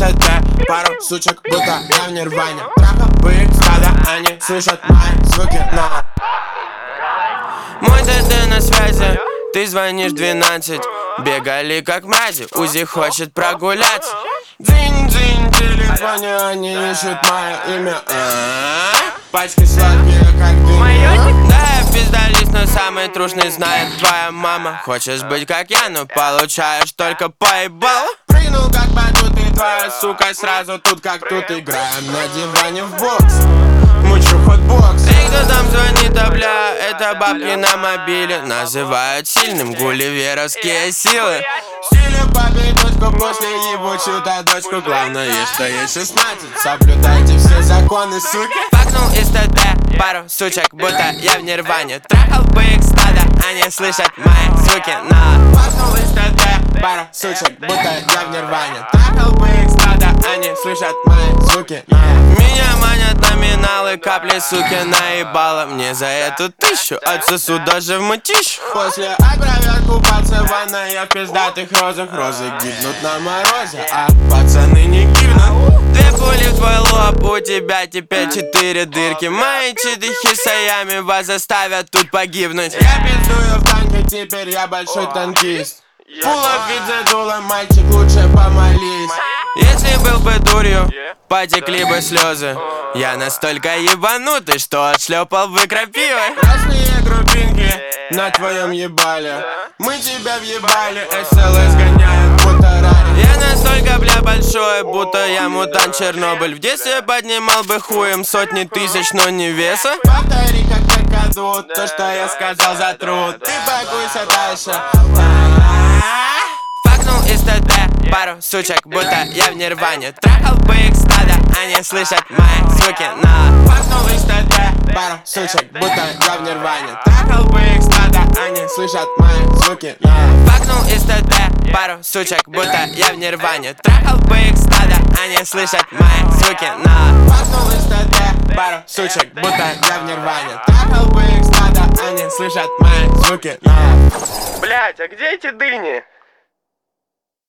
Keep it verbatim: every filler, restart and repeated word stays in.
СТ, пару сучек, будто я в нирване. Трахал бы их стадо, они слышат мои звуки, но мой ДД на связи, ты звонишь двенадцать. Бегали как мрази, Узи хочет прогуляться. Дзинь-дзинь, в телефоне они ищут мое имя. Пачки сладкие, как дым. Да, пиздались, но самый трушный знает твоя мама. Хочешь быть как я, но получаешь только поебало. Прыгнул как батут, и твоя сука сразу тут как тут. Играем на диване в бокс, мучу хотбокс. Эй, кто там звонит, а бля, это бабки на мобиле. Называют сильным гулливеровские силы. Стиле папе дочку, после ебучую-то дочку. Главное, что есть шестнадцать, соблюдайте все законы, суки. Факнул из ТТ, пару сучек, будто я в нирване. Трахал бы их стадо, они слышат мои звуки, но Факнул из ТТ, пару сучек, будто я в нирване. Трахал бы их стадо, они слышат мои звуки, но меня манят номиналы, капли, суки, наебало. Мне за эту тысячу отсосу даже в мытищу. после опровер купаться в ванной, я в пиздатых розах. Розы гибнут на морозе, а пацаны не гибнут. Две пули в твой лоб, у тебя теперь четыре дырки. Мои чидыхи саями вас заставят тут погибнуть. Я пиздую в танке, теперь я большой танкист. Пулов вид за дулом, мальчик, лучше помолись. Если был бы дурью, потекли бы слезы. Я настолько ебанутый, что отшлепал бы крапивой. Красные группинки на твоем ебале. Мы тебя въебали, СЛС гоняют, будто ралли. Я настолько, бля, большой, будто я мутант Чернобыль. В детстве поднимал бы хуем сотни тысяч, но не веса. Повтори как на коду то, что я сказал за труд. Ты погуйся дальше. Факнул из ТТ, пару сучек, будто я в нирване. Трахал бы их стадо, они слышат мои звуки, но Факнул из ТТ, пару сучек, будто я в нирване. Трахал бы их стадо, они слышат мои звуки, но Факнул из ТТ, пару сучек, будто я в нирване. Трахал бы их стадо, они слышат мои звуки, но Факнул из ТТ, пару сучек, будто я в нирване. Трахал бы их стадо, они слышат мои звуки, но Блять, а где эти дыни?